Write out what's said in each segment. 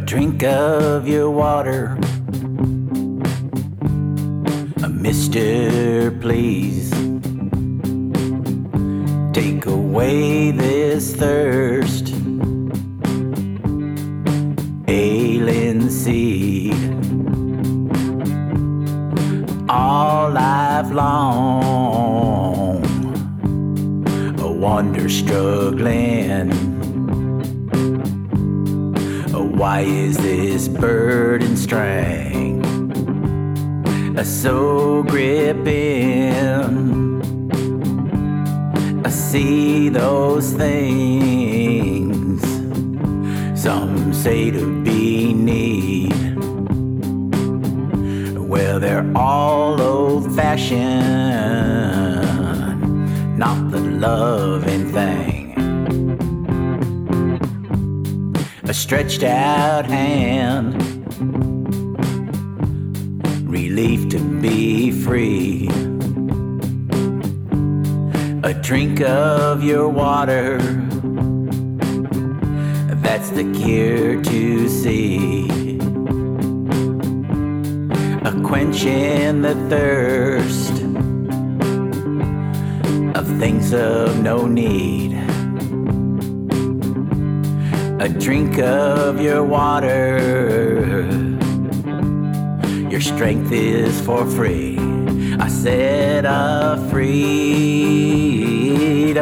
drink of your water. Mister, please take away this thirst. Alien seed, all life long, a wonder struggling. Why is this burden strength so gripping? I see those things some say to be need. Well, they're all old-fashioned, not the loving thing. A stretched out hand, relief to be free. A drink of your water, that's the cure to see. A quench in the thirst of things of no need. A drink of your water, your strength is for free. I said a freedom,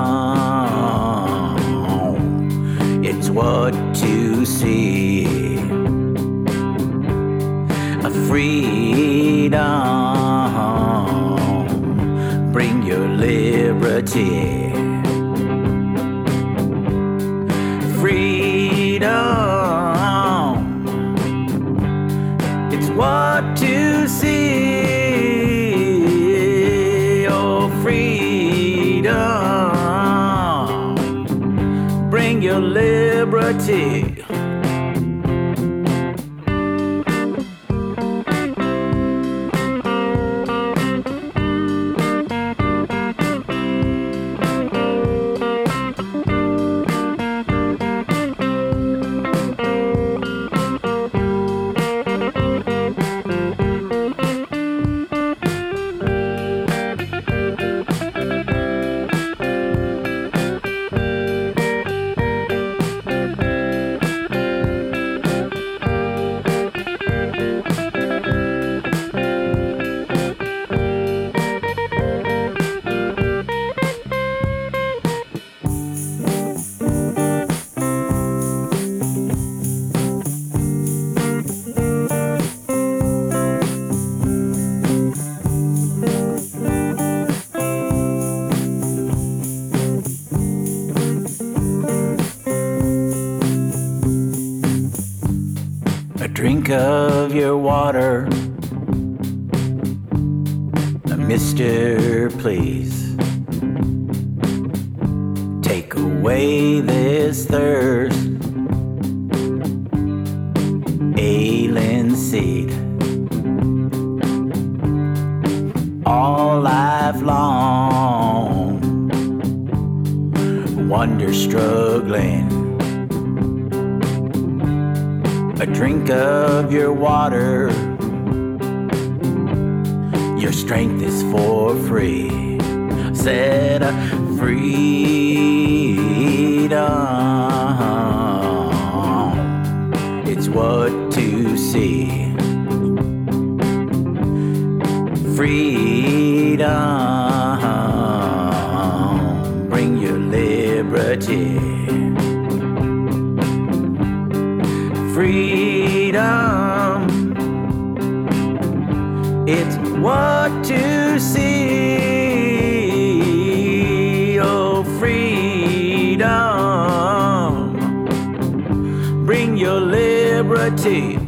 it's what to see. A freedom, bring your liberty. Freedom, it's what to see. Oh, freedom, bring your liberty. A drink of your water, Mister, please take away this thirst. Alien seed, all life long, wonder struggling. A drink of your water, your strength is for free. Said a freedom, it's what to see. Freedom, bring your liberty. Freedom, it's what to see. Oh, freedom, bring your liberty.